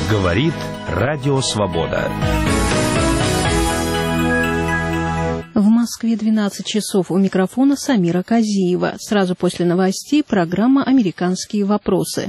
Говорит Радио Свобода. В Москве 12 часов. У микрофона Самира Казиева. Сразу после новостей программа «Американские вопросы».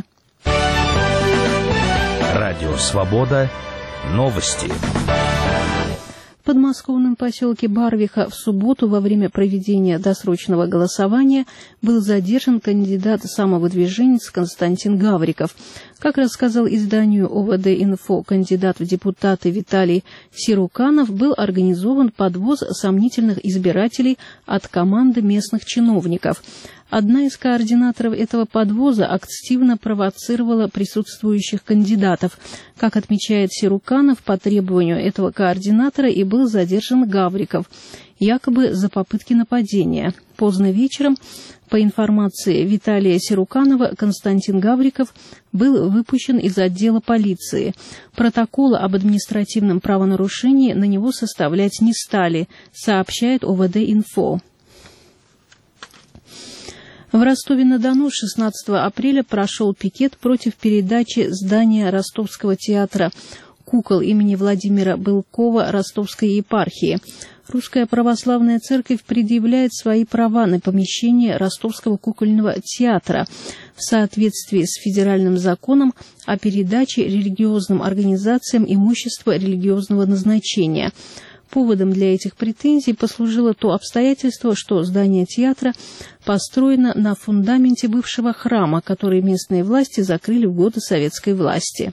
Радио Свобода. Новости. В подмосковном поселке Барвиха в субботу во время проведения досрочного голосования был задержан кандидат самовыдвиженец Константин Гавриков. Как рассказал изданию ОВД-Инфо кандидат в депутаты Виталий Сируканов, был организован подвоз сомнительных избирателей от команды местных чиновников. Одна из координаторов этого подвоза активно провоцировала присутствующих кандидатов. Как отмечает Сируканов, по требованию этого координатора и был задержан Гавриков, якобы за попытки нападения. Поздно вечером, по информации Виталия Сируканова, Константин Гавриков был выпущен из отдела полиции. Протокола об административном правонарушении на него составлять не стали, сообщает ОВД-Инфо. В Ростове-на-Дону 16 апреля прошел пикет против передачи здания Ростовского театра кукол имени Владимира Былкова Ростовской епархии. Русская православная церковь предъявляет свои права на помещение Ростовского кукольного театра в соответствии с федеральным законом о передаче религиозным организациям имущества религиозного назначения. Поводом для этих претензий послужило то обстоятельство, что здание театра построено на фундаменте бывшего храма, который местные власти закрыли в годы советской власти.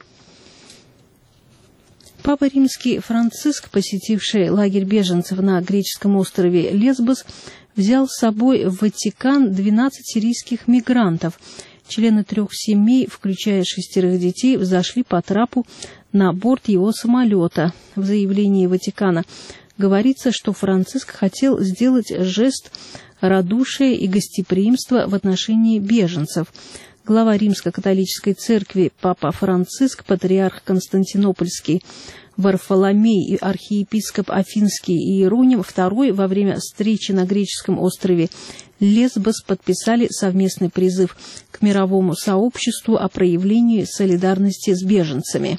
Папа Римский Франциск, посетивший лагерь беженцев на греческом острове Лесбос, взял с собой в Ватикан 12 сирийских мигрантов. Члены 3 семей, включая 6 детей, взошли по трапу на борт его самолета. В заявлении Ватикана говорится, что Франциск хотел сделать жест радушия и гостеприимства в отношении беженцев. Глава Римско-католической церкви Папа Франциск, патриарх Константинопольский Варфоломей и архиепископ Афинский Иероним II во время встречи на греческом острове Лесбос подписали совместный призыв к мировому сообществу о проявлении солидарности с беженцами.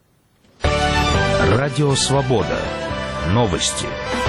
Радио Свобода. Новости.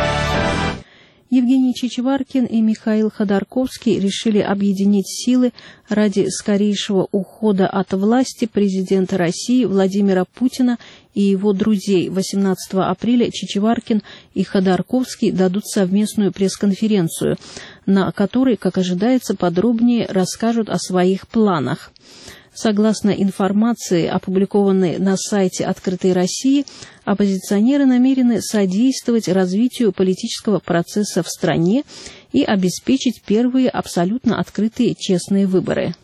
Евгений Чичеваркин и Михаил Ходорковский решили объединить силы ради скорейшего ухода от власти президента России Владимира Путина и его друзей. 18 апреля Чичеваркин и Ходорковский дадут совместную пресс-конференцию, на которой, как ожидается, подробнее расскажут о своих планах. Согласно информации, опубликованной на сайте «Открытой России», оппозиционеры намерены содействовать развитию политического процесса в стране и обеспечить первые абсолютно открытые честные выборы.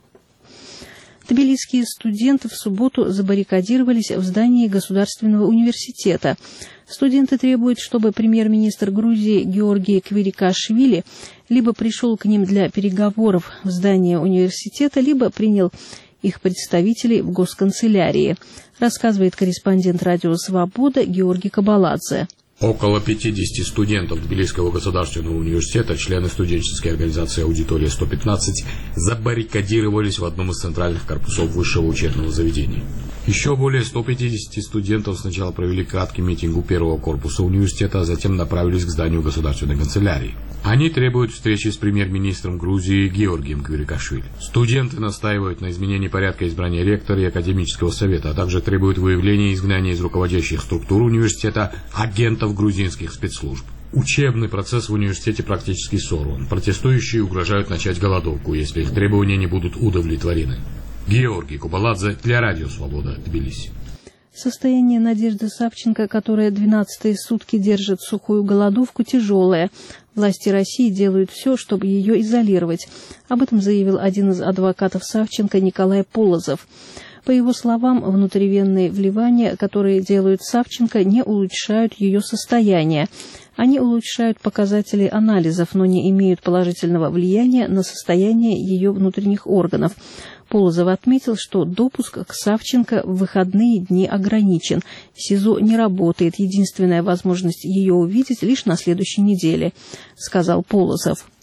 Тбилисские студенты в субботу забаррикадировались в здании Государственного университета. Студенты требуют, чтобы премьер-министр Грузии Георгий Квирикашвили либо пришел к ним для переговоров в здание университета, либо принял их представителей в госканцелярии, рассказывает корреспондент «Радио Свобода» Георгий Кабаладзе. Около 50 студентов Тбилисского государственного университета, члены студенческой организации «Аудитория 115», забаррикадировались в одном из центральных корпусов высшего учебного заведения. Еще более 150 студентов сначала провели краткий митинг у первого корпуса университета, а затем направились к зданию государственной канцелярии. Они требуют встречи с премьер-министром Грузии Георгием Квирикашвили. Студенты настаивают на изменении порядка избрания ректора и академического совета, а также требуют выявления и изгнания из руководящих структур университета агентов грузинских спецслужб. Учебный процесс в университете практически сорван. Протестующие угрожают начать голодовку, если их требования не будут удовлетворены. Георгий Кабаладзе для Радио Свобода, Тбилиси. Состояние Надежды Савченко, которая 12-е сутки держит сухую голодовку, тяжелое. Власти России делают все, чтобы ее изолировать. Об этом заявил один из адвокатов Савченко Николай Полозов. По его словам, внутривенные вливания, которые делают Савченко, не улучшают ее состояние. Они улучшают показатели анализов, но не имеют положительного влияния на состояние ее внутренних органов. Полозов отметил, что допуск к Савченко в выходные дни ограничен. СИЗО не работает. Единственная возможность ее увидеть лишь на следующей неделе, сказал Полозов.